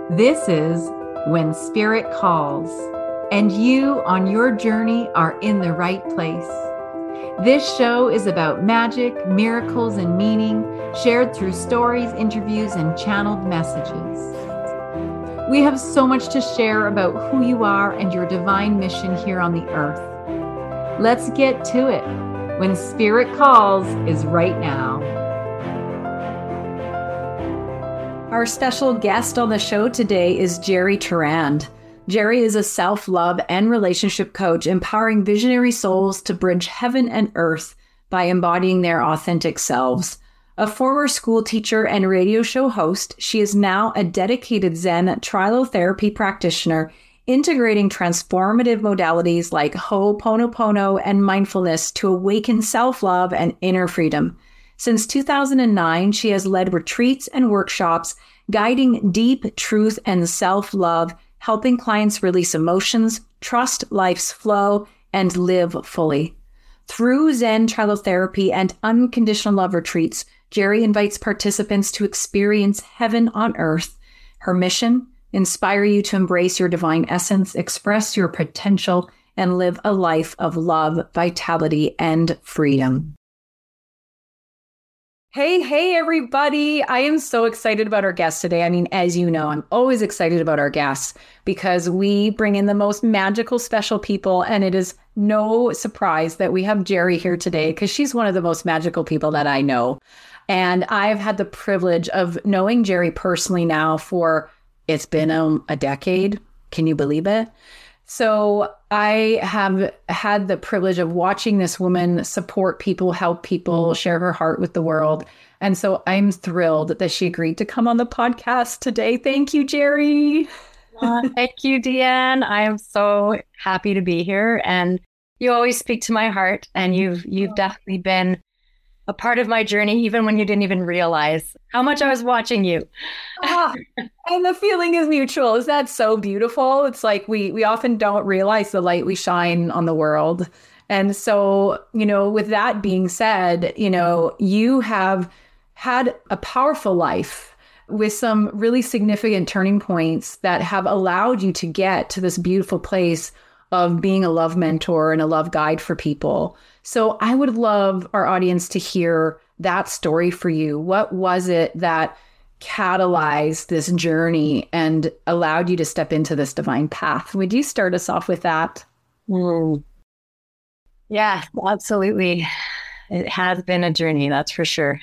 This is When Spirit Calls, and you on your journey are in the right place. This show is about magic, miracles, and meaning shared through stories, interviews, and channeled messages. We have so much to share about who you are and your divine mission here on the earth. Let's get to it. When Spirit Calls is right now. Our special guest on the show today is Jerry Turand. Jerry is a self-love and relationship coach, empowering visionary souls to bridge heaven and earth by embodying their authentic selves. A former school teacher and radio show host, she is now a dedicated Zen trilotherapy practitioner, integrating transformative modalities like Ho'oponopono and mindfulness to awaken self-love and inner freedom. Since 2009, she has led retreats and workshops, guiding deep truth and self-love, helping clients release emotions, trust life's flow, and live fully. Through Zen trilotherapy and unconditional love retreats, Jerry invites participants to experience heaven on earth. Her mission: inspire you to embrace your divine essence, express your potential, and live a life of love, vitality, and freedom. Hey, everybody. I am so excited about our guest today. I mean, as you know, I'm always excited about our guests because we bring in the most magical, special people. And it is no surprise that we have Jerry here today because she's one of the most magical people that I know. And I've had the privilege of knowing Jerry personally now for, it's been a decade. Can you believe it? So I have had the privilege of watching this woman support people, help people, share her heart with the world. And so I'm thrilled that she agreed to come on the podcast today. Thank you, Jerry. Thank you, Deanne. I am so happy to be here. And you always speak to my heart. And you've definitely been a part of my journey, even when you didn't even realize how much I was watching you. And the feeling is mutual. Is that so beautiful? It's like we often don't realize the light we shine on the world. And so, with that being said, you have had a powerful life with some really significant turning points that have allowed you to get to this beautiful place of being a love mentor and a love guide for people. So I would love our audience to hear that story for you. What was it that catalyzed this journey and allowed you to step into this divine path? Would you start us off with that? Yeah, absolutely. It has been a journey, that's for sure.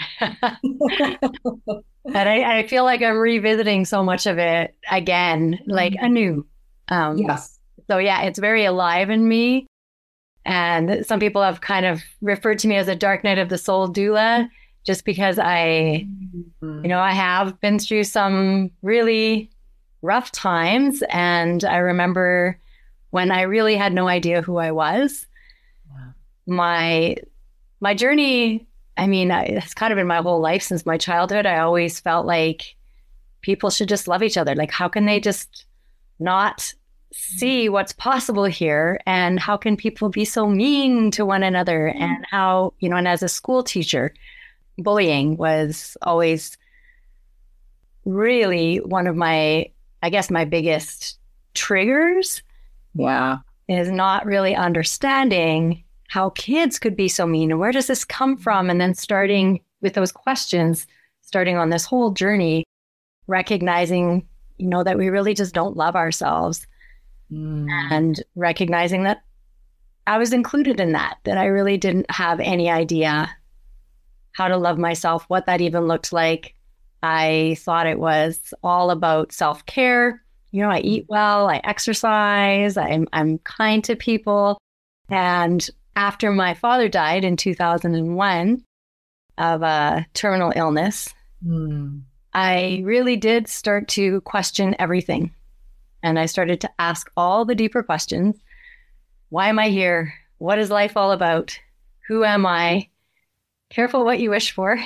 And I feel like I'm revisiting so much of it again, like anew. Yes. So yeah, it's very alive in me. And some people have kind of referred to me as a dark night of the soul doula, just because I have been through some really rough times. And I remember when I really had no idea who I was. Wow. My journey, it's kind of been my whole life since my childhood. I always felt like people should just love each other. Like, how can they just not see what's possible here? And how can people be so mean to one another? And how, and as a school teacher, bullying was always really one of my biggest triggers. Yeah. Is not really understanding how kids could be so mean and where does this come from? And then starting with those questions, starting on this whole journey, recognizing, that we really just don't love ourselves. And recognizing that I was included in that I really didn't have any idea how to love myself, what that even looked like. I thought it was all about self-care. I eat well, I exercise, I'm kind to people. And after my father died in 2001 of a terminal illness, I really did start to question everything. And I started to ask all the deeper questions. Why am I here? What is life all about? Who am I? Careful what you wish for,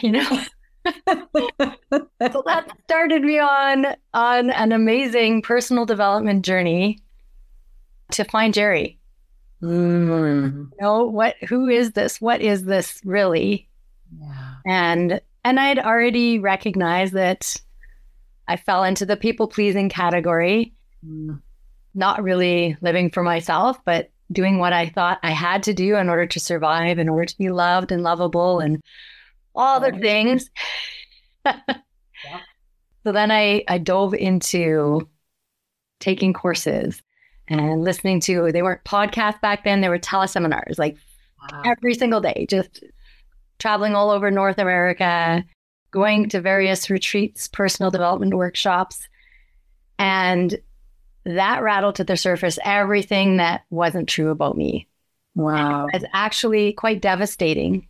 So that started me on an amazing personal development journey to find Jerry. Who is this? What is this really? Yeah. And I had already recognized that I fell into the people-pleasing category, not really living for myself, but doing what I thought I had to do in order to survive, in order to be loved and lovable and all the things. So then I dove into taking courses and listening to, they weren't podcasts back then, they were teleseminars, like every single day, just traveling all over North America, going to various retreats, personal development workshops. And that rattled to the surface everything that wasn't true about me. Wow. It's actually quite devastating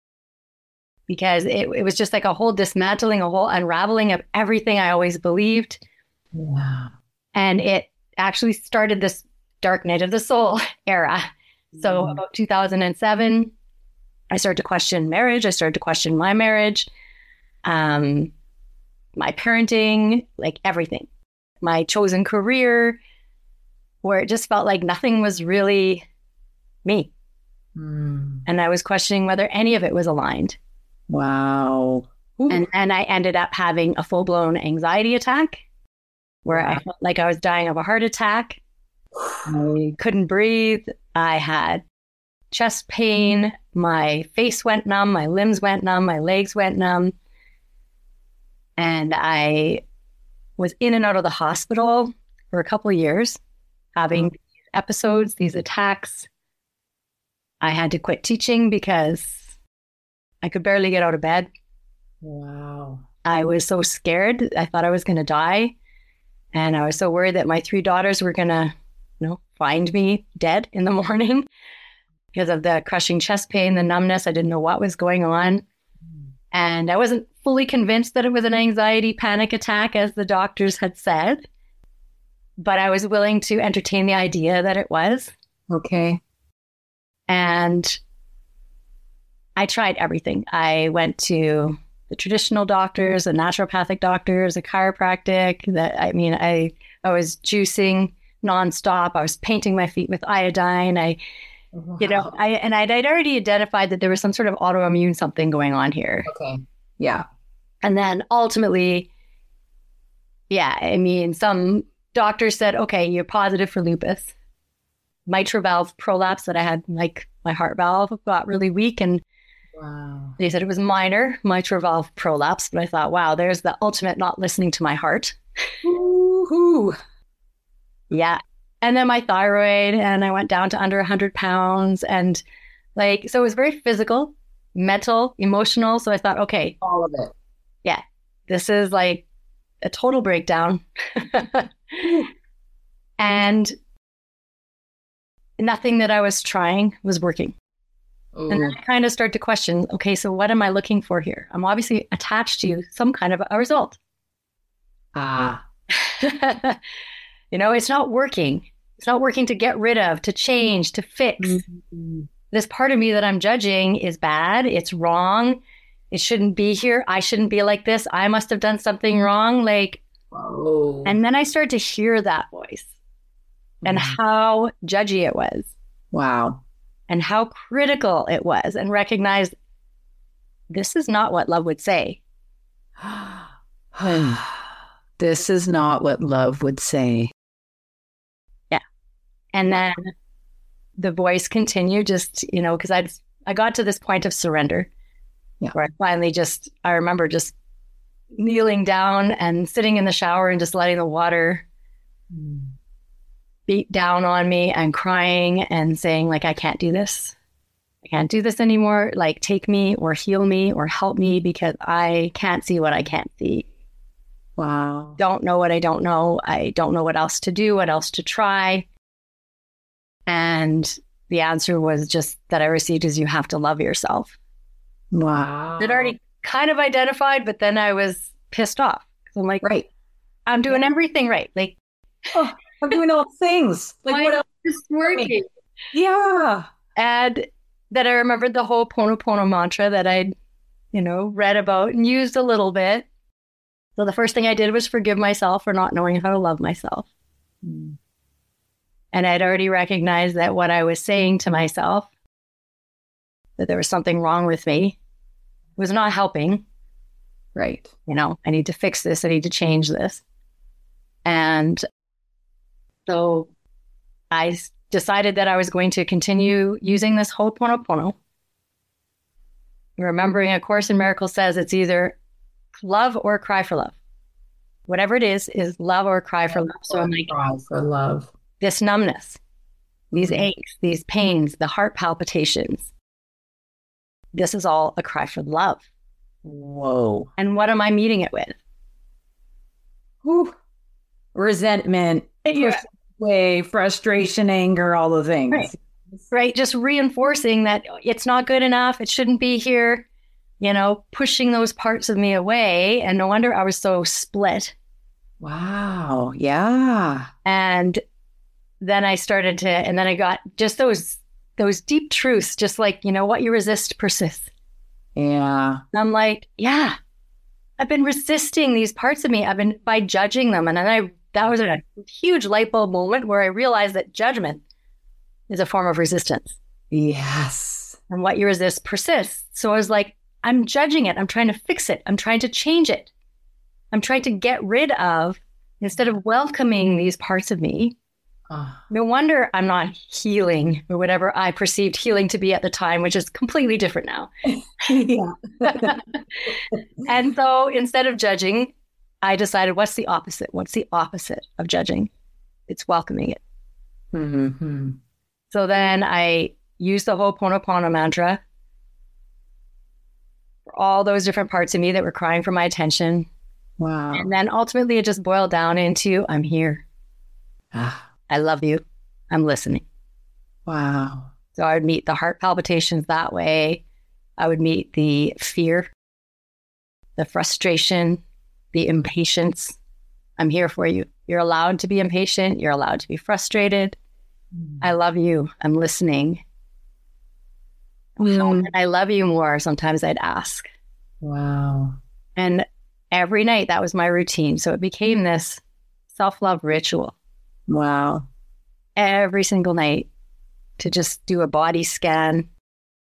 because it was just like a whole dismantling, a whole unraveling of everything I always believed. Wow. And it actually started this dark night of the soul era. So about 2007, I started to question marriage. I started to question my marriage, my parenting, like everything. My chosen career, where it just felt like nothing was really me. And I was questioning whether any of it was aligned. Wow. And I ended up having a full-blown anxiety attack where I felt like I was dying of a heart attack. I couldn't breathe. I had chest pain. My face went numb. My limbs went numb. My legs went numb. And I was in and out of the hospital for a couple of years, having these episodes, these attacks. I had to quit teaching because I could barely get out of bed. Wow. I was so scared. I thought I was going to die. And I was so worried that my 3 daughters were going to, find me dead in the morning because of the crushing chest pain, the numbness. I didn't know what was going on. And I wasn't fully convinced that it was an anxiety panic attack, as the doctors had said. But I was willing to entertain the idea that it was. Okay. And I tried everything. I went to the traditional doctors, the naturopathic doctors, a chiropractic. I was juicing nonstop. I was painting my feet with iodine. I'd already identified that there was some sort of autoimmune something going on here. Okay. Yeah. And then ultimately, some doctors said, okay, you're positive for lupus. Mitral valve prolapse that I had, like my heart valve got really weak, and they said it was minor mitral valve prolapse. But I thought, wow, there's the ultimate not listening to my heart. Woo-hoo. Yeah. And then my thyroid, and I went down to under 100 pounds. And so it was very physical, mental, emotional. So I thought, okay. All of it. Yeah. This is like a total breakdown. And nothing that I was trying was working. Ooh. And then I kind of start to question, okay, so what am I looking for here? I'm obviously attached to some kind of a result. It's not working. It's not working to get rid of, to change, to fix. Mm-hmm. This part of me that I'm judging is bad. It's wrong. It shouldn't be here. I shouldn't be like this. I must have done something wrong. And then I started to hear that voice and how judgy it was. Wow. And how critical it was, and recognize this is not what love would say. This is not what love would say. Yeah. And then the voice continued because I got to this point of surrender where I finally I remember just kneeling down and sitting in the shower and just letting the water beat down on me and crying and saying, I can't do this. I can't do this anymore. Take me or heal me or help me because I can't see what I can't see. Wow. Don't know what I don't know. I don't know what else to do, what else to try. And the answer was just that I received is you have to love yourself. Wow. I'd already kind of identified, but then I was pissed off. I'm like, right, I'm doing everything right. I'm doing all things. What else is working? Yeah. And then I remembered the whole Ponopono mantra that I'd, read about and used a little bit. So the first thing I did was forgive myself for not knowing how to love myself. And I'd already recognized that what I was saying to myself, that there was something wrong with me, was not helping. Right. I need to fix this. I need to change this. And so I decided that I was going to continue using this Ho'oponopono. Remembering A Course in Miracles says it's either love or cry for love. Whatever it is love or cry for love. So I'm like, cry for love. This numbness, these aches, these pains, the heart palpitations, this is all a cry for love. Whoa. And what am I meeting it with? Whew. Resentment, way, frustration, anger, all the things. Right. Just reinforcing that it's not good enough. It shouldn't be here. Pushing those parts of me away. And no wonder I was so split. Wow. Yeah. And then I started to, and then I got just those deep truths, just like, what you resist persists. Yeah. And I'm like, yeah, I've been resisting these parts of me. I've been by judging them. And then that was a huge light bulb moment where I realized that judgment is a form of resistance. Yes. And what you resist persists. So I was like, I'm judging it. I'm trying to fix it. I'm trying to change it. I'm trying to get rid of, instead of welcoming these parts of me. No wonder I'm not healing, or whatever I perceived healing to be at the time, which is completely different now. Yeah. And so instead of judging, I decided, what's the opposite? What's the opposite of judging? It's welcoming it. Mm-hmm. So then I used the Ho'oponopono mantra for all those different parts of me that were crying for my attention. Wow. And then ultimately it just boiled down into, I'm here. I love you. I'm listening. Wow. So I would meet the heart palpitations that way. I would meet the fear, the frustration, the impatience. I'm here for you. You're allowed to be impatient. You're allowed to be frustrated. I love you. I'm listening. And I love you more. Sometimes I'd ask. Wow. And every night that was my routine. So it became this self-love ritual. Wow. Every single night to just do a body scan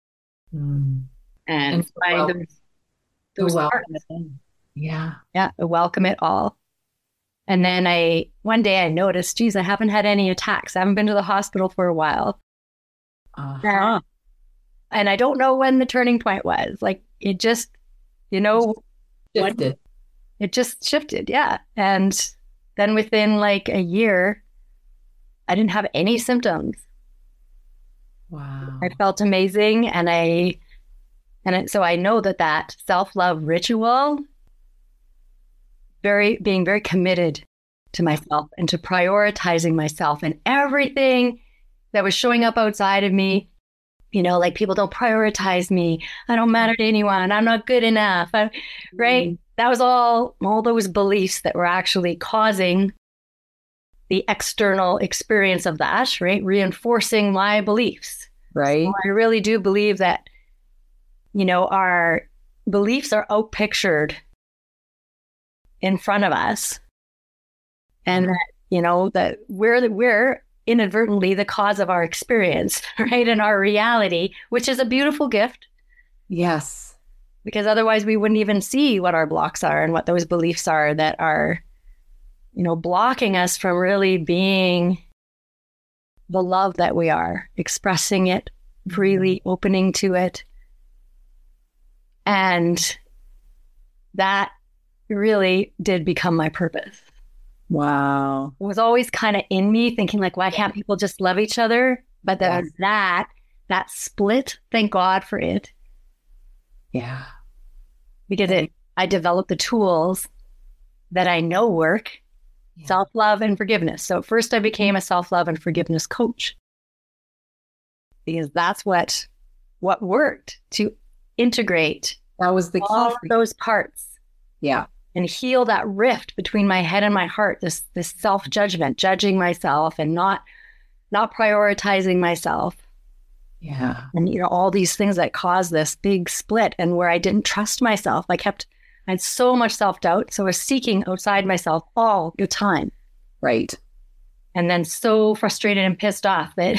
and find those parts. Yeah. Yeah. Welcome it all. And then one day I noticed, geez, I haven't had any attacks. I haven't been to the hospital for a while. Uh-huh. And I don't know when the turning point was. Like it just, shifted. It just shifted. Yeah. And then within like a year, I didn't have any symptoms. Wow. I felt amazing. So I know that self-love ritual, being very committed to myself and to prioritizing myself and everything that was showing up outside of me. Like people don't prioritize me. I don't matter to anyone. I'm not good enough. Right? That was all those beliefs that were actually causing the external experience of that, right? Reinforcing my beliefs. Right. So I really do believe that, our beliefs are outpictured in front of us. And that, that we're inadvertently the cause of our experience, right? And our reality, which is a beautiful gift. Yes. Because otherwise we wouldn't even see what our blocks are and what those beliefs are that are blocking us from really being the love that we are, expressing it freely, opening to it. And that really did become my purpose. Wow. It was always kind of in me thinking like, why can't people just love each other? But that split, thank God for it. Yeah. Because I developed the tools that I know work. Self-love and forgiveness. So first I became a self-love and forgiveness coach because that's what worked to integrate that was the key all of those parts. Yeah. And heal that rift between my head and my heart, this self-judgment, judging myself and not prioritizing myself. Yeah. And all these things that caused this big split and where I didn't trust myself. I had so much self-doubt. So I was seeking outside myself all the time. Right. And then so frustrated and pissed off that,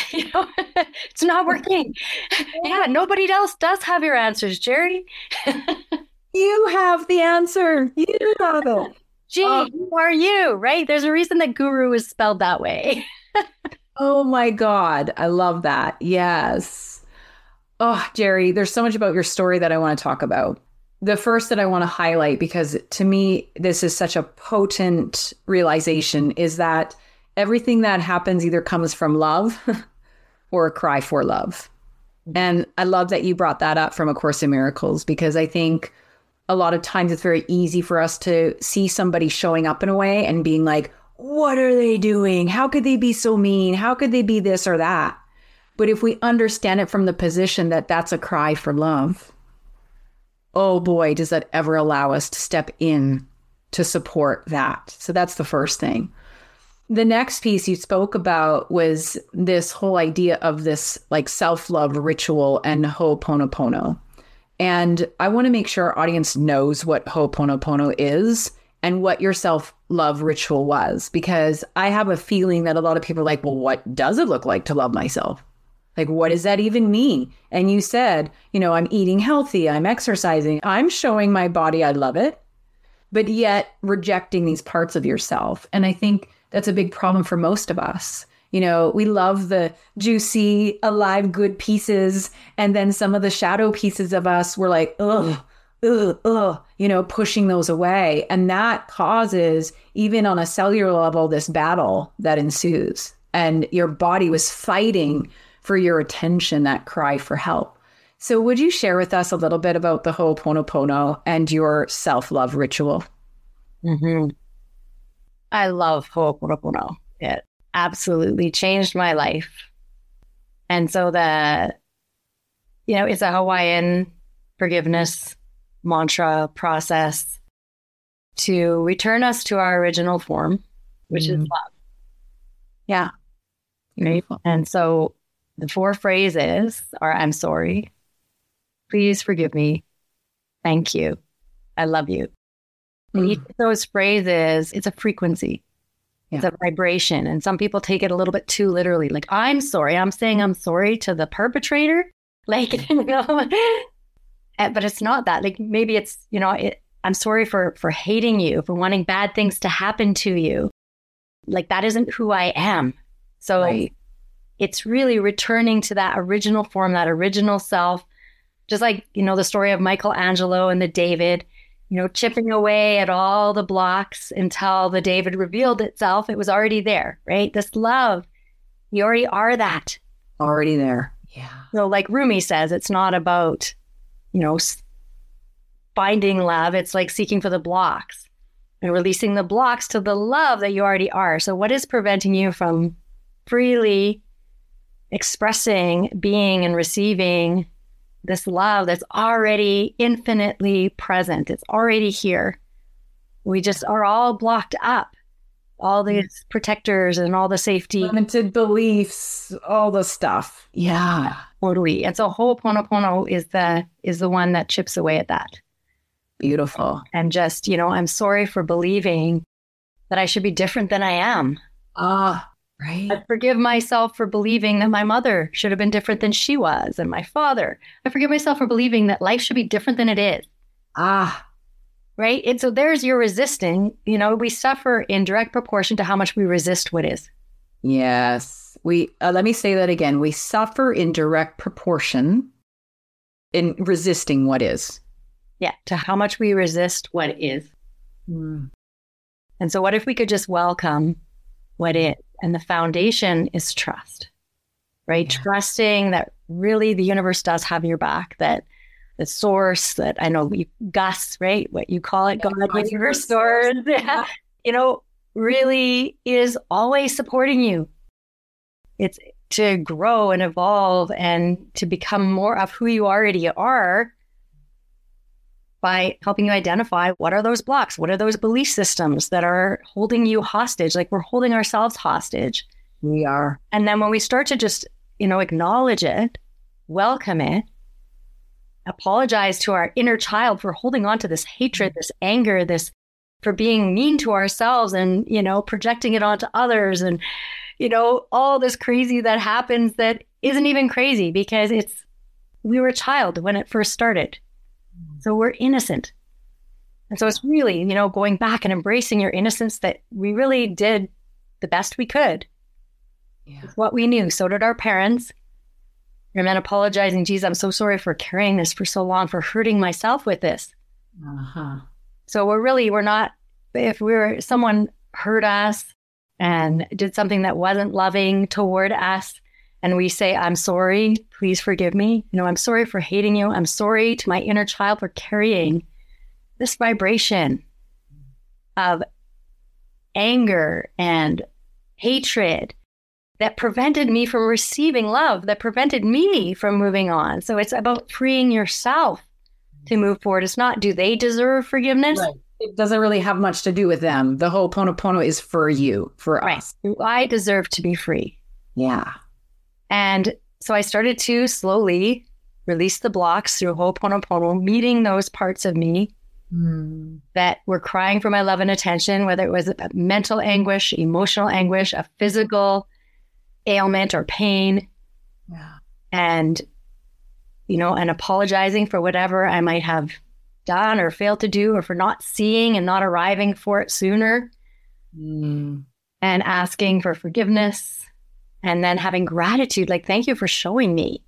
it's not working. Yeah, nobody else does have your answers, Jerry. You have the answer. You have it. Gee, who are you, right? There's a reason that guru is spelled that way. Oh my God. I love that. Yes. Oh, Jerry, there's so much about your story that I want to talk about. The first that I want to highlight, because to me, this is such a potent realization, is that everything that happens either comes from love or a cry for love. And I love that you brought that up from A Course in Miracles, because I think a lot of times it's very easy for us to see somebody showing up in a way and being like, what are they doing? How could they be so mean? How could they be this or that? But if we understand it from the position that that's a cry for love, oh boy, does that ever allow us to step in to support that. So that's the first thing. The next piece you spoke about was this whole idea of this like self-love ritual and Ho'oponopono. And I want to make sure our audience knows what Ho'oponopono is and what your self-love ritual was, because I have a feeling that a lot of people are like, well, what does it look like to love myself? Like, what does that even mean? And you said, I'm eating healthy, I'm exercising, I'm showing my body I love it, but yet rejecting these parts of yourself. And I think that's a big problem for most of us. We love the juicy, alive, good pieces. And then some of the shadow pieces of us, we're like, pushing those away. And that causes, even on a cellular level, this battle that ensues. And your body was fighting for your attention, that cry for help. So would you share with us a little bit about the Ho'oponopono and your self-love ritual? Mm-hmm. I love Ho'oponopono. It absolutely changed my life. And so it's a Hawaiian forgiveness mantra process to return us to our original form, which is love. Yeah. Right. And so the 4 phrases are, I'm sorry, please forgive me, thank you, I love you. And each of those phrases, it's a frequency. It's a vibration. And some people take it a little bit too literally. Like, I'm sorry. I'm saying I'm sorry to the perpetrator. Like, but it's not that. Like, maybe it's, I'm sorry for hating you, for wanting bad things to happen to you. Like, that isn't who I am. So it's really returning to that original form, that original self. Just like, the story of Michelangelo and the David, chipping away at all the blocks until the David revealed itself. It was already there, right? This love, you already are that. Already there. Yeah. So like Rumi says, it's not about, finding love. It's like seeking for the blocks and releasing the blocks to the love that you already are. So what is preventing you from freely expressing, being, and receiving this love that's already infinitely present? It's already here. We just are all blocked up. All these protectors and all the safety. Limited beliefs, all the stuff. Yeah. Totally. And so Ho'oponopono is the one that chips away at that. Beautiful. And just, I'm sorry for believing that I should be different than I am. Right. I forgive myself for believing that my mother should have been different than she was, and my father. I forgive myself for believing that life should be different than it is. Right? And so there's your resisting. We suffer in direct proportion to how much we resist what is. Yes. Let me say that again. We suffer in direct proportion in resisting what is. Yeah. To how much we resist what is. And so what if we could just welcome what is? And the foundation is trust, right? Yeah. Trusting that really the universe does have your back, that the source, that I know Gus, right? What you call it, God, universe, source, really is always supporting you. It's to grow and evolve and to become more of who you already are by helping you identify what are those blocks, what are those belief systems that are holding you hostage, like we're holding ourselves hostage. We are. And then when we start to just, acknowledge it, welcome it, apologize to our inner child for holding on to this hatred, this anger, this for being mean to ourselves and, projecting it onto others and, all this crazy that happens that isn't even crazy because we were a child when it first started. So we're innocent. And so it's really, going back and embracing your innocence, that we really did the best we could with what we knew. So did our parents. And then apologizing, geez, I'm so sorry for carrying this for so long, for hurting myself with this. So we're not, if someone hurt us and did something that wasn't loving toward us, and we say, I'm sorry, please forgive me. I'm sorry for hating you. I'm sorry to my inner child for carrying this vibration of anger and hatred that prevented me from receiving love, that prevented me from moving on. So it's about freeing yourself to move forward. It's not, do they deserve forgiveness? Right. It doesn't really have much to do with them. The whole Ho'oponopono is for you, for us. I deserve to be free. Yeah. And so I started to slowly release the blocks through Ho'oponopono, meeting those parts of me that were crying for my love and attention, whether it was a mental anguish, emotional anguish, a physical ailment or pain. Yeah. And, and apologizing for whatever I might have done or failed to do, or for not seeing and not arriving for it sooner, and asking for forgiveness, and then having gratitude, like, thank you for showing me,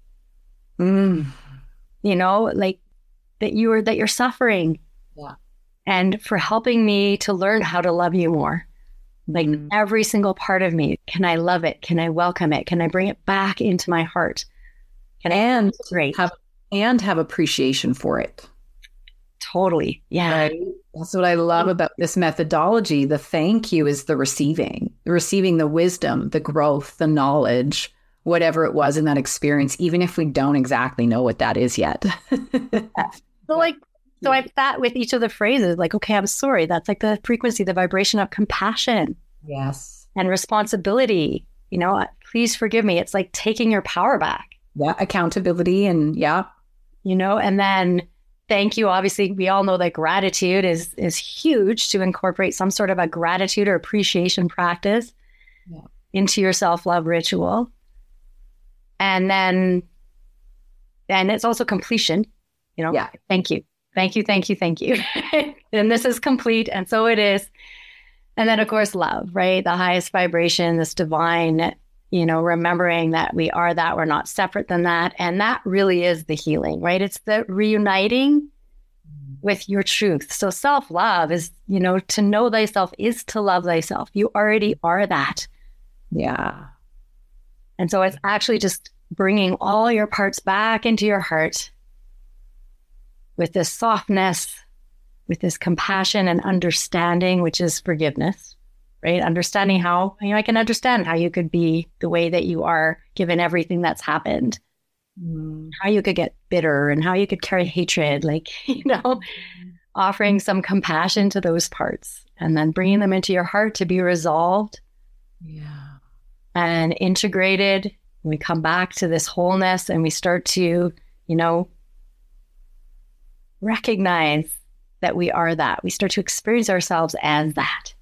like that you're suffering, and for helping me to learn how to love you more. Like every single part of me, can I love it? Can I welcome it? Can I bring it back into my heart? Can I have appreciation for it? Totally. Yeah. Right? That's what I love about this methodology. The thank you is the receiving the wisdom, the growth, the knowledge, whatever it was in that experience, even if we don't exactly know what that is yet. So I sat with each of the phrases, like, okay, I'm sorry. That's like the frequency, the vibration of compassion. Yes. And responsibility. Please forgive me. It's like taking your power back. Yeah. Accountability and and then thank you. Obviously, we all know that gratitude is huge, to incorporate some sort of a gratitude or appreciation practice into your self-love ritual. And it's also completion, thank you. Thank you, thank you, thank you. And this is complete. And so it is. And then, of course, love, right? The highest vibration, this divine, remembering that we are that, we're not separate than that. And that really is the healing, right? It's the reuniting with your truth. So self-love is, to know thyself is to love thyself. You already are that. Yeah. And so it's actually just bringing all your parts back into your heart with this softness, with this compassion and understanding, which is forgiveness, right? Understanding how, I can understand how you could be the way that you are, given everything that's happened, how you could get bitter and how you could carry hatred, offering some compassion to those parts and then bringing them into your heart to be resolved and integrated. We come back to this wholeness and we start to, recognize that we are that. We start to experience ourselves as that.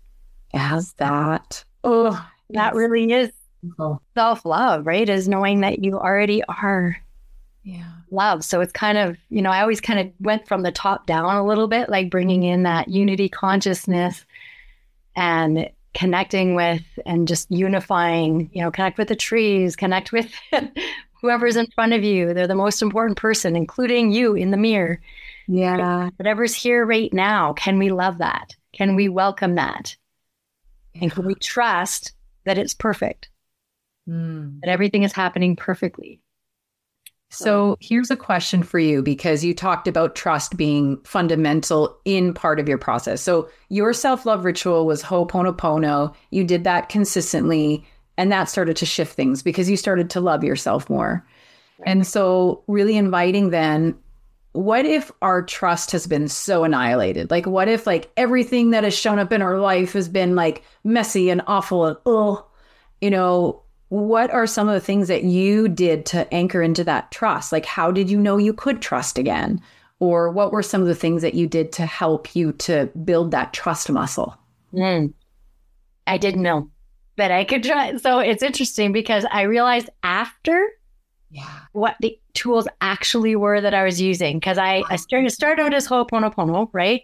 Oh, that really is self-love, right? Is knowing that you already are love. So it's kind of, I always kind of went from the top down a little bit, like bringing in that unity consciousness and connecting with and just unifying, connect with the trees, connect with whoever's in front of you. They're the most important person, including you in the mirror. Yeah. Whatever's here right now, can we love that? Can we welcome that? And can we trust that it's perfect? That everything is happening perfectly? So here's a question for you, because you talked about trust being fundamental in part of your process. So your self-love ritual was Ho'oponopono. You did that consistently, and that started to shift things because you started to love yourself more. Right. And so really inviting then, what if our trust has been so annihilated? Like, what if everything that has shown up in our life has been messy and awful and, what are some of the things that you did to anchor into that trust? How did you know you could trust again? Or what were some of the things that you did to help you to build that trust muscle? I didn't know that I could try. So it's interesting because I realized after what the tools actually were that I was using. Because I started out as Ho'oponopono, right?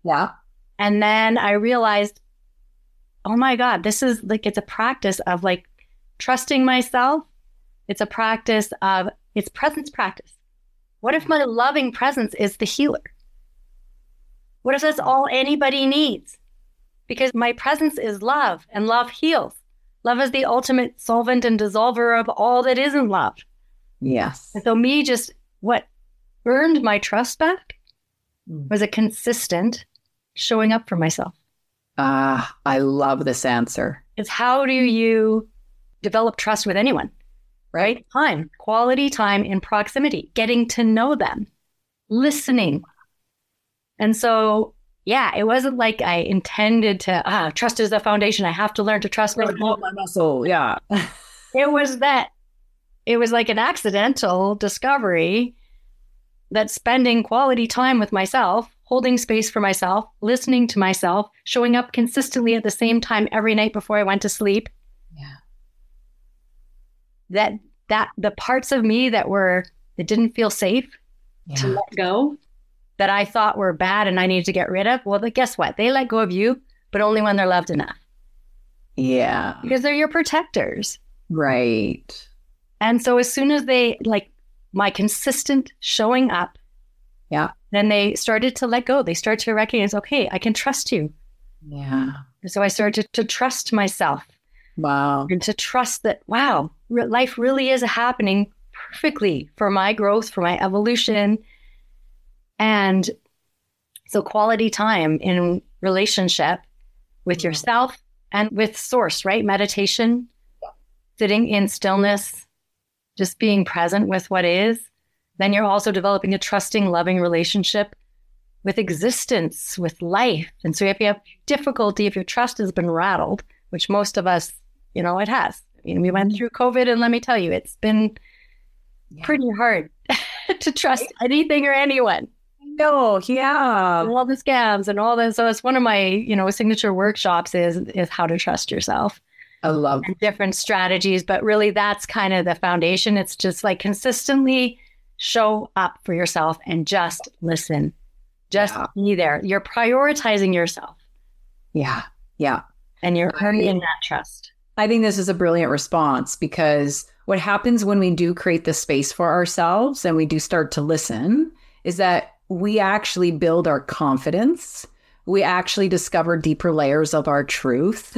Yeah. And then I realized, oh my God, this is like, it's a practice of like trusting myself. It's a practice of, it's presence practice. What if my loving presence is the healer? What if that's all anybody needs? Because my presence is love, and love heals. Love is the ultimate solvent and dissolver of all that isn't love. Yes. And so what earned my trust back was a consistent showing up for myself. I love this answer. It's how do you develop trust with anyone, right? Time, quality time in proximity, getting to know them, listening. And so, yeah, it wasn't like I intended to, trust is the foundation. I have to learn to trust my muscle. Yeah. It was like an accidental discovery that spending quality time with myself, holding space for myself, listening to myself, showing up consistently at the same time every night before I went to sleep. Yeah. That the parts of me that didn't feel safe to let go, that I thought were bad and I needed to get rid of. Well, guess what? They let go of you, but only when they're loved enough. Yeah. Because they're your protectors. Right. And so as soon as they, like my consistent showing up, then they started to let go. They started to recognize, okay, I can trust you. Yeah. So I started to trust myself. Wow. And to trust that, wow, life really is happening perfectly for my growth, for my evolution. And so quality time in relationship with yourself and with source, right? Meditation, sitting in stillness, just being present with what is. Then you're also developing a trusting, loving relationship with existence, with life. And so if you have difficulty, if your trust has been rattled, which most of us, it has. We went through COVID, and let me tell you, it's been pretty hard to trust anything or anyone. No, yeah. And all the scams and all this. So it's one of my, signature workshops is how to trust yourself. I love and different strategies, but really that's kind of the foundation. It's just like consistently show up for yourself and just listen. Just be there. You're prioritizing yourself. Yeah. Yeah. And you're earning that trust. I think this is a brilliant response, because what happens when we do create the space for ourselves and we do start to listen is that we actually build our confidence. We actually discover deeper layers of our truth.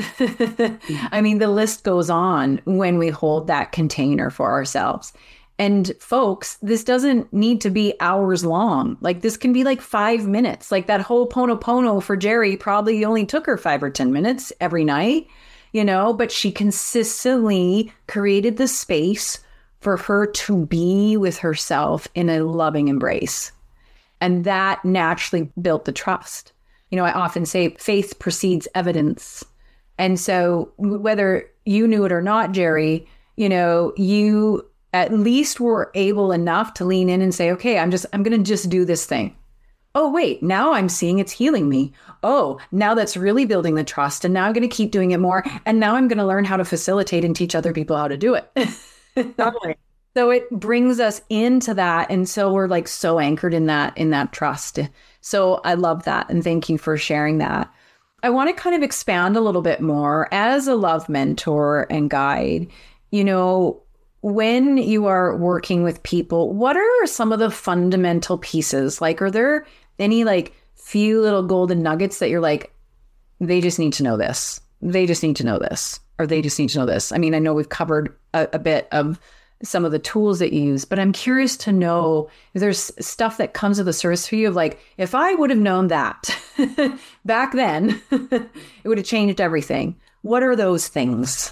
I mean, the list goes on when we hold that container for ourselves. And folks, this doesn't need to be hours long. Like, this can be like 5 minutes. Like that Ho'oponopono for Jerry probably only took her 5 or 10 minutes every night, but she consistently created the space for her to be with herself in a loving embrace. And that naturally built the trust. I often say faith precedes evidence. And so whether you knew it or not, Jerry, you at least were able enough to lean in and say, okay, I'm going to just do this thing. Oh, wait, now I'm seeing it's healing me. Oh, now that's really building the trust. And now I'm going to keep doing it more. And now I'm going to learn how to facilitate and teach other people how to do it. Totally. So it brings us into that. And so we're like so anchored in that trust. So I love that. And thank you for sharing that. I want to kind of expand a little bit more as a love mentor and guide. When you are working with people, what are some of the fundamental pieces? Like, are there any like few little golden nuggets that you're like, they just need to know this. They just need to know this. Or they just need to know this. I mean, I know we've covered a bit of some of the tools that you use, but I'm curious to know if there's stuff that comes to the surface for you of like, if I would have known that back then, it would have changed everything. What are those things?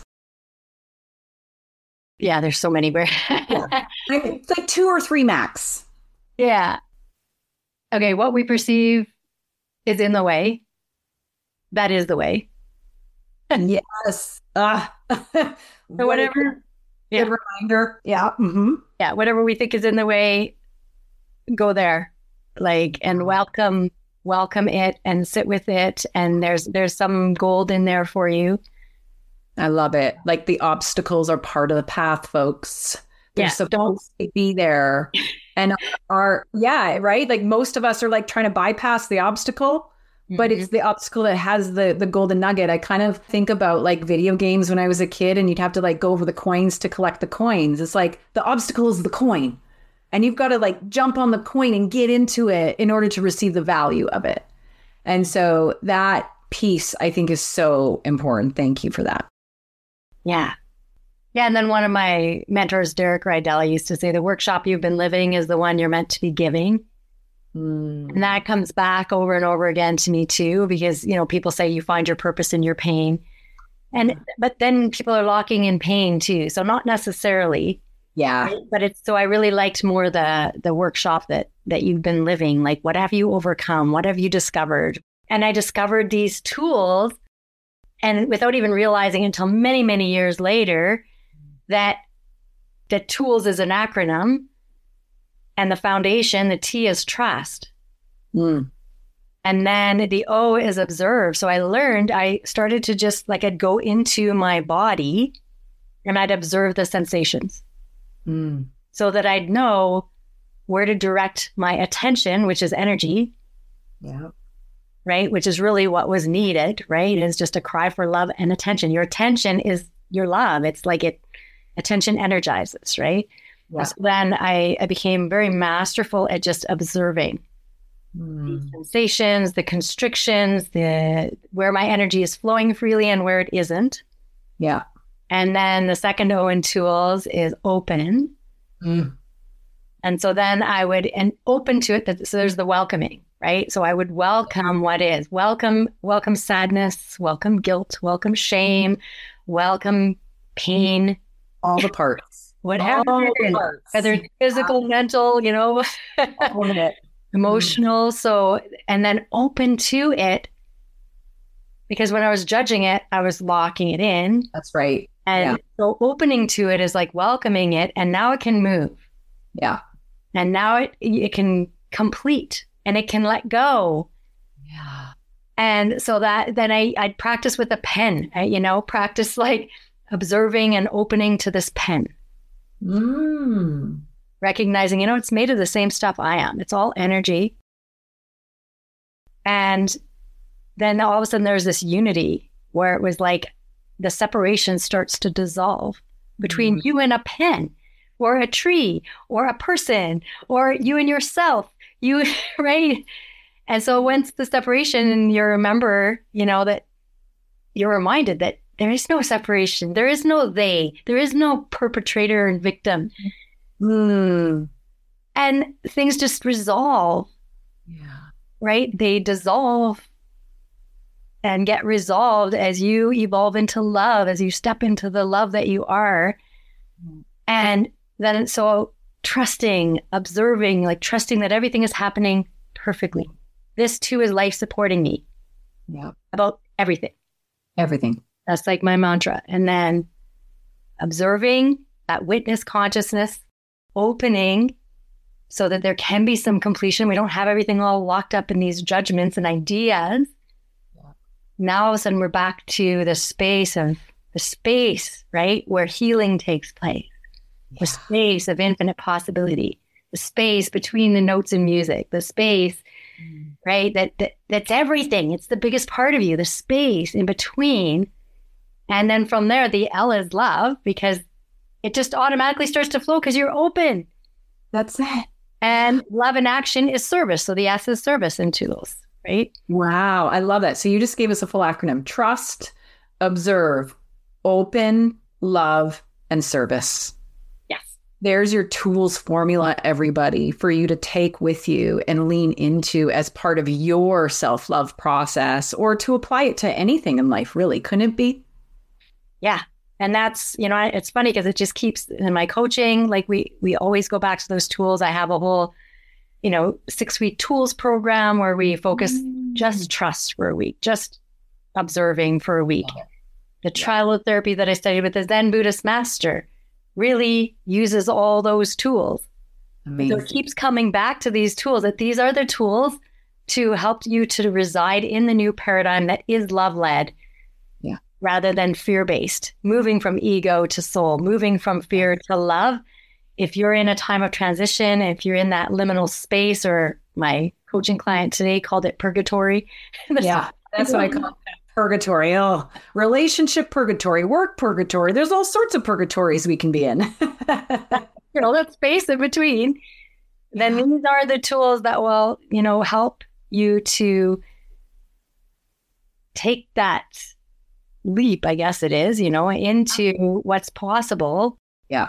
Yeah, there's so many. It's like 2 or 3 max. Yeah. Okay, what we perceive is in the way. That is the way. Yes. So whatever. Good reminder. Yeah. Mm-hmm. Yeah. Whatever we think is in the way, go there, and welcome it and sit with it. And there's some gold in there for you. I love it. Like, the obstacles are part of the path, folks. They're supposed to be there. And right? Like, most of us are like trying to bypass the obstacle. but it's the obstacle that has the golden nugget. I kind of think about like video games when I was a kid and you'd have to like go over the coins to collect the coins. It's like the obstacle is the coin and you've got to like jump on the coin and get into it in order to receive the value of it. And so that piece I think is so important. Thank you for that. Yeah. Yeah. And then one of my mentors, Derek Rydell, used to say, the workshop you've been living is the one you're meant to be giving. And that comes back over and over again to me too, because, you know, people say you find your purpose in your pain. But then people are locking in pain too. So not necessarily. Yeah. Right? But so I really liked more the workshop that you've been living. Like, what have you overcome? What have you discovered? And I discovered these tools, and without even realizing until many, many years later that the tools is an acronym. And the foundation, the T is trust. And then the O is observe. So I started to just like, I'd go into my body and I'd observe the sensations so that I'd know where to direct my attention, which is energy. Yeah. Right. Which is really what was needed. Right. It's just a cry for love and attention. Your attention is your love. It's like attention energizes. Right. Yeah. So then I became very masterful at just observing the sensations, the constrictions, where my energy is flowing freely and where it isn't. Yeah. And then the second O in tools is open. And so then I would, and open to it. So there's the welcoming, right? So I would welcome what is. Welcome sadness, welcome guilt, welcome shame, welcome pain. All the parts. What happened, whether it's physical, mental, you know, emotional. So, and then open to it, because when I was judging it, I was locking it in. That's right. And so opening to it is like welcoming it, and now it can move. Yeah. And now it can complete and it can let go. Yeah. And so that then I'd practice with a pen, practice like observing and opening to this pen. Recognizing, it's made of the same stuff I am. It's all energy. And then all of a sudden there's this unity where it was like the separation starts to dissolve between you and a pen or a tree or a person or you and yourself, right? And so once the separation, and you remember, that you're reminded that there is no separation. There is no they. There is no perpetrator and victim. And things just resolve. Yeah. Right? They dissolve and get resolved as you evolve into love, as you step into the love that you are. And then so trusting, observing, like trusting that everything is happening perfectly. This too is life supporting me. Yeah. About everything. Everything. That's like my mantra. And then observing that witness consciousness, opening so that there can be some completion. We don't have everything all locked up in these judgments and ideas. Yeah. Now all of a sudden we're back to the space, right? Where healing takes place. Yeah. The space of infinite possibility. The space between the notes in music. The space, right? That's everything. It's the biggest part of you. The space in between. And then from there, the L is love, because it just automatically starts to flow because you're open. That's it. And love in action is service. So the S is service in tools, right? Wow. I love that. So you just gave us a full acronym: trust, observe, open, love, and service. Yes. There's your tools formula, everybody, for you to take with you and lean into as part of your self-love process, or to apply it to anything in life, really. Couldn't it be? Yeah. And that's, it's funny because it just keeps in my coaching, like we always go back to those tools. I have a whole, 6-week tools program where we focus just trust for a week, just observing for a week. The trilotherapy that I studied with the Zen Buddhist master really uses all those tools. Amazing. So it keeps coming back to these tools, that these are the tools to help you to reside in the new paradigm that is love-led. Rather than fear-based, moving from ego to soul, moving from fear to love. If you're in a time of transition, if you're in that liminal space, or my coaching client today called it purgatory. Yeah, that's what I call it. Purgatory. Oh, relationship purgatory, work purgatory. There's all sorts of purgatories we can be in. That space in between. Then these are the tools that will, help you to take that leap, I guess it is, into what's possible. Yeah.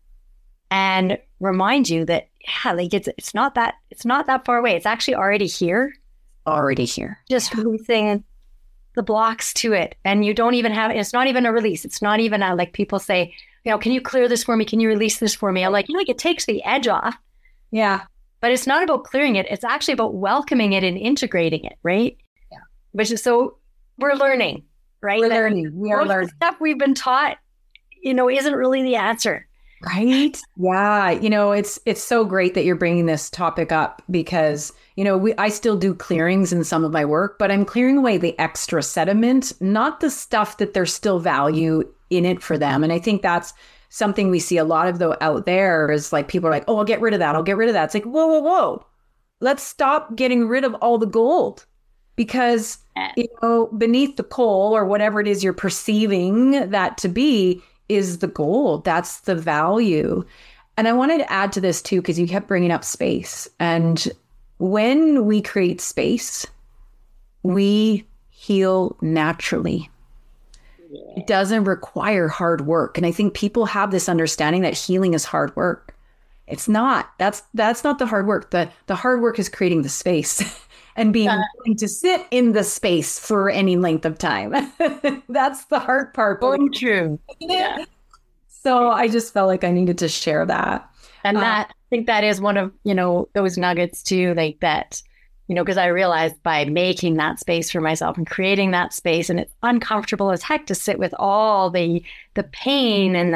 And remind you that, it's not that far away. It's actually already here. Already here. Just releasing the blocks to it. And you don't even have, it's not even a release. It's not even like people say, can you clear this for me? Can you release this for me? I'm like, it takes the edge off. Yeah. But it's not about clearing it. It's actually about welcoming it and integrating it, right? Yeah. Which is, so we're learning, right? We are learning. Stuff we've been taught, isn't really the answer. Right. Yeah. It's so great that you're bringing this topic up because, I still do clearings in some of my work, but I'm clearing away the extra sediment, not the stuff that there's still value in it for them. And I think that's something we see a lot of out there is like, people are like, oh, I'll get rid of that. I'll get rid of that. It's like, whoa, whoa, whoa. Let's stop getting rid of all the gold because, beneath the coal or whatever it is you're perceiving that to be is the gold. That's the value. And I wanted to add to this too, because you kept bringing up space. And when we create space, we heal naturally. It doesn't require hard work. And I think people have this understanding that healing is hard work. It's not. That's not the hard work. The hard work is creating the space and being willing to sit in the space for any length of time. That's the hard part. True. Yeah. So I just felt like I needed to share that. And I think that is one of, those nuggets too, like that, because I realized by making that space for myself and creating that space, and it's uncomfortable as heck to sit with all the pain and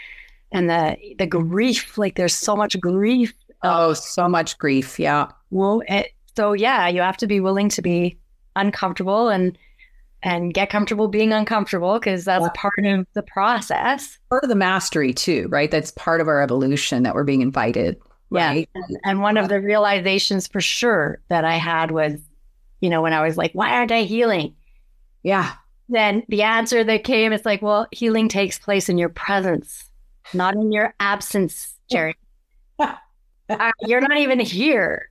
the grief. Like there's so much grief. Oh, so much grief. Yeah. Well, you have to be willing to be uncomfortable and get comfortable being uncomfortable, because that's part of the process. Part of the mastery too, right? That's part of our evolution that we're being invited. Right? Yeah. And one of the realizations for sure that I had was, when I was like, why aren't I healing? Yeah. Then the answer that came is like, well, healing takes place in your presence, not in your absence, Jerry. You're not even here.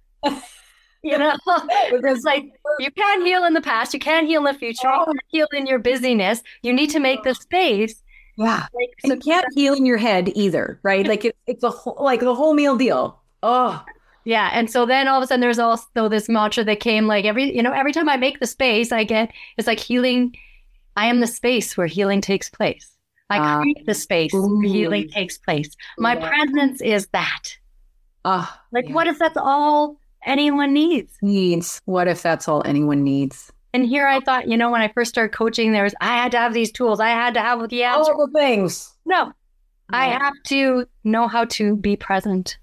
Because like you can't heal in the past, you can't heal in the future, you can't heal in your busyness. You need to make the space. Yeah. So you can't heal in your head either, right? Like it's the whole meal deal. Oh. Yeah. And so then all of a sudden there's also this mantra that came like every time I make the space, it's like healing. I am the space where healing takes place. I create the space where healing takes place. My presence is that. What if that's all anyone needs? What if that's all anyone needs? And here I thought, when I first started coaching, I had to have these tools. I had to have the answer. All the things. No, I have to know how to be present.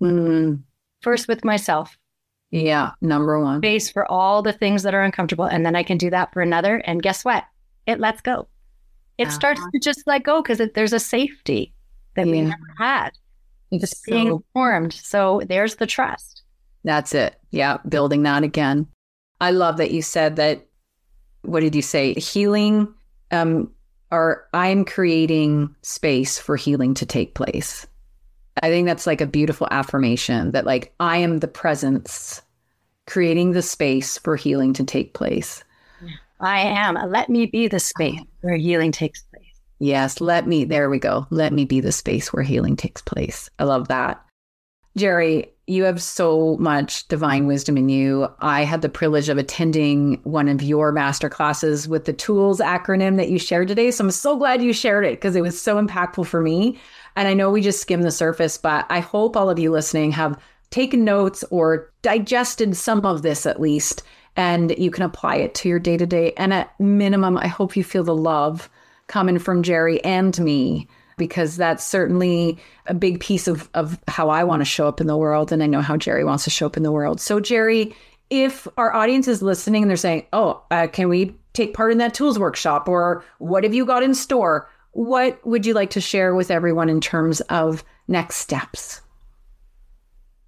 First with myself. Yeah, number one. Space for all the things that are uncomfortable. And then I can do that for another. And guess what? It lets go. It starts to just let go because there's a safety that we never had. Just being informed. So there's the trust. That's it. Yeah, building that again. I love that you said that. What did you say? Healing, or I'm creating space for healing to take place. I think that's like a beautiful affirmation that like I am the presence creating the space for healing to take place. I am. Let me be the space where healing takes place. Yes, there we go. Let me be the space where healing takes place. I love that. Jerry, you have so much divine wisdom in you. I had the privilege of attending one of your masterclasses with the tools acronym that you shared today. So I'm so glad you shared it because it was so impactful for me. And I know we just skimmed the surface, but I hope all of you listening have taken notes or digested some of this at least, and you can apply it to your day-to-day. And at minimum, I hope you feel the love coming from Jerry and me, because that's certainly a big piece of how I want to show up in the world. And I know how Jerry wants to show up in the world. So Jerry, if our audience is listening and they're saying, can we take part in that tools workshop? Or what have you got in store? What would you like to share with everyone in terms of next steps?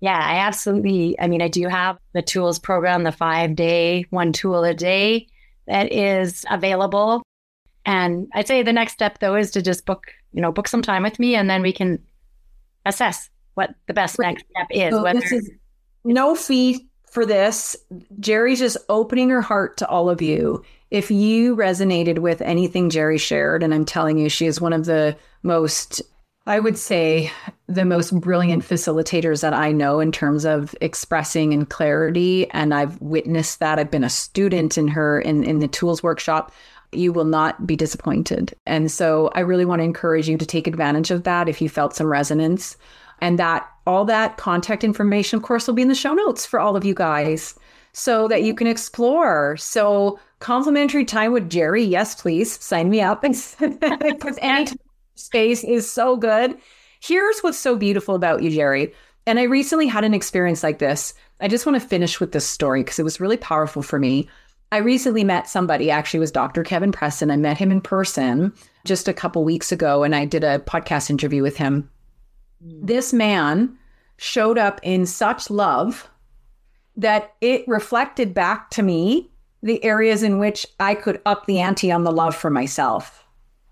Yeah, I absolutely. I mean, I do have the tools program, the 5-day, one tool a day that is available. And I'd say the next step though is to just book some time with me, and then we can assess what the best next step is. So this is no fee for this. Jerry's just opening her heart to all of you. If you resonated with anything Jerry shared, and I'm telling you, she is one of the most, I would say, the most brilliant facilitators that I know in terms of expressing and clarity. And I've witnessed that. I've been a student in her in the tools workshop. You will not be disappointed. And so I really want to encourage you to take advantage of that if you felt some resonance. And that all that contact information, of course, will be in the show notes for all of you guys so that you can explore. So complimentary time with Jerry. Yes, please sign me up. Because any space is so good. Here's what's so beautiful about you, Jerry. And I recently had an experience like this. I just want to finish with this story because it was really powerful for me. I recently met somebody, actually it was Dr. Kevin Preston. I met him in person just a couple weeks ago, and I did a podcast interview with him. This man showed up in such love that it reflected back to me the areas in which I could up the ante on the love for myself.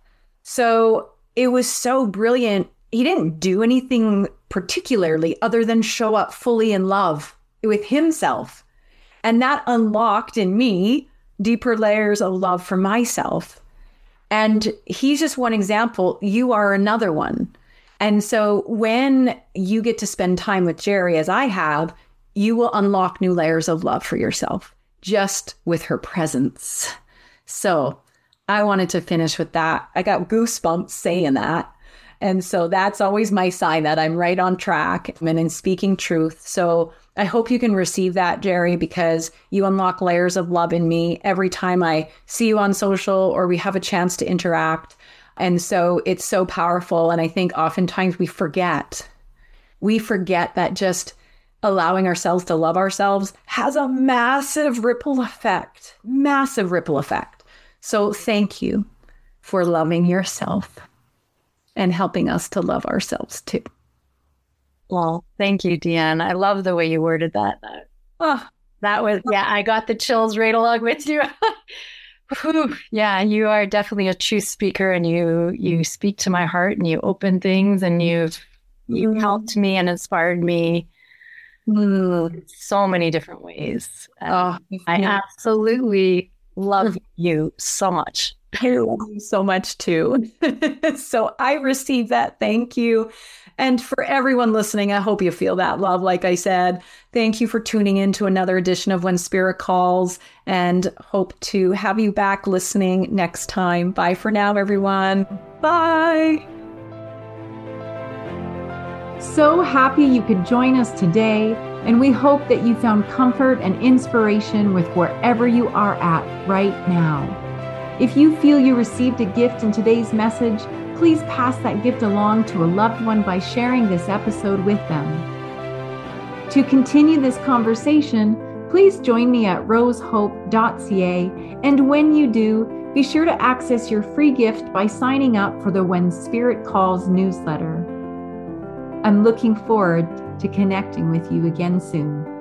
So it was so brilliant. He didn't do anything particularly other than show up fully in love with himself. And that unlocked in me deeper layers of love for myself. And he's just one example. You are another one. And so when you get to spend time with Jerry, as I have, you will unlock new layers of love for yourself just with her presence. So I wanted to finish with that. I got goosebumps saying that. And so that's always my sign that I'm right on track and in speaking truth. So I hope you can receive that, Jerry, because you unlock layers of love in me every time I see you on social or we have a chance to interact. And so it's so powerful. And I think oftentimes we forget that just allowing ourselves to love ourselves has a massive ripple effect. So thank you for loving yourself and helping us to love ourselves too. Well, thank you, Deanne. I love the way you worded that. That was, I got the chills right along with you. Whew, yeah, you are definitely a true speaker, and you speak to my heart, and you open things, and you helped me and inspired me in so many different ways. I absolutely love you so much. I love you so much too. So I received that. Thank you. And for everyone listening, I hope you feel that love. Like I said, thank you for tuning in to another edition of When Spirit Calls, and hope to have you back listening next time. Bye for now, everyone. Bye. So happy you could join us today, and we hope that you found comfort and inspiration with wherever you are at right now. If you feel you received a gift in today's message, please pass that gift along to a loved one by sharing this episode with them. To continue this conversation, please join me at rosehope.ca, and when you do, be sure to access your free gift by signing up for the When Spirit Calls newsletter. I'm looking forward to connecting with you again soon.